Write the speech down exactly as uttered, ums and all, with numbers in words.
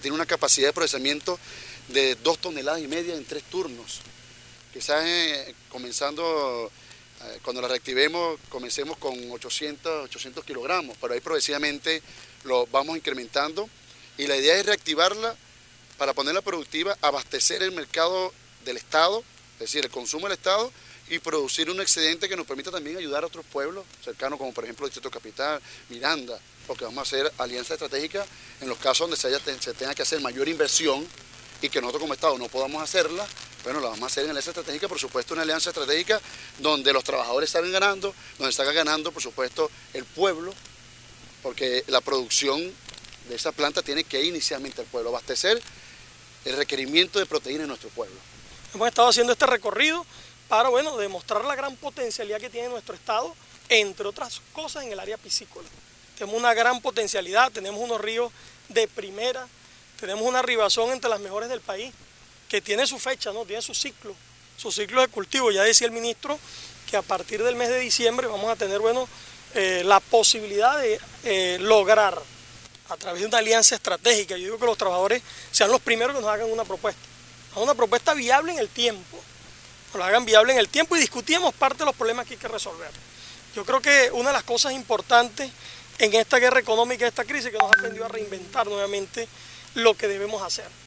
tiene una capacidad de procesamiento de dos toneladas y media en tres turnos. Quizás eh, comenzando, eh, cuando la reactivemos, comencemos con ochocientos, ochocientos kilogramos, pero ahí progresivamente lo vamos incrementando y la idea es reactivarla para ponerla productiva, abastecer el mercado del Estado, es decir, el consumo del Estado, y producir un excedente que nos permita también ayudar a otros pueblos cercanos, como por ejemplo el Distrito Capital, Miranda, porque vamos a hacer alianzas estratégicas en los casos donde se, haya, se tenga que hacer mayor inversión y que nosotros como Estado no podamos hacerla. Bueno, la vamos a hacer en alianza estratégica, por supuesto una alianza estratégica donde los trabajadores salgan ganando, donde salga ganando por supuesto el pueblo, porque la producción de esa planta tiene que ir inicialmente al pueblo, abastecer el requerimiento de proteína en nuestro pueblo. Hemos estado haciendo este recorrido para, bueno, demostrar la gran potencialidad que tiene nuestro estado, entre otras cosas en el área piscícola. Tenemos una gran potencialidad, tenemos unos ríos de primera, tenemos una ribazón entre las mejores del país, que tiene su fecha, ¿no? Tiene su ciclo, su ciclo de cultivo. Ya decía el ministro que a partir del mes de diciembre vamos a tener, bueno, eh, la posibilidad de eh, lograr, a través de una alianza estratégica, yo digo que los trabajadores sean los primeros que nos hagan una propuesta, una propuesta viable en el tiempo, nos la hagan viable en el tiempo y discutimos parte de los problemas que hay que resolver. Yo creo que una de las cosas importantes en esta guerra económica, esta crisis, que nos ha aprendido a reinventar nuevamente lo que debemos hacer.